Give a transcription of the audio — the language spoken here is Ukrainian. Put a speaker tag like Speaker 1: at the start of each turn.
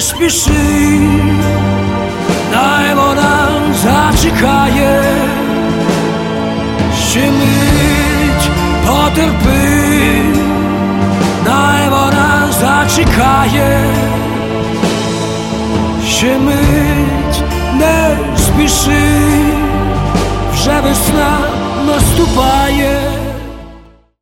Speaker 1: спіши, най вона зачекає, ще мить потерпи, най вона зачекає, ще мить не спіши, вже весна наступає.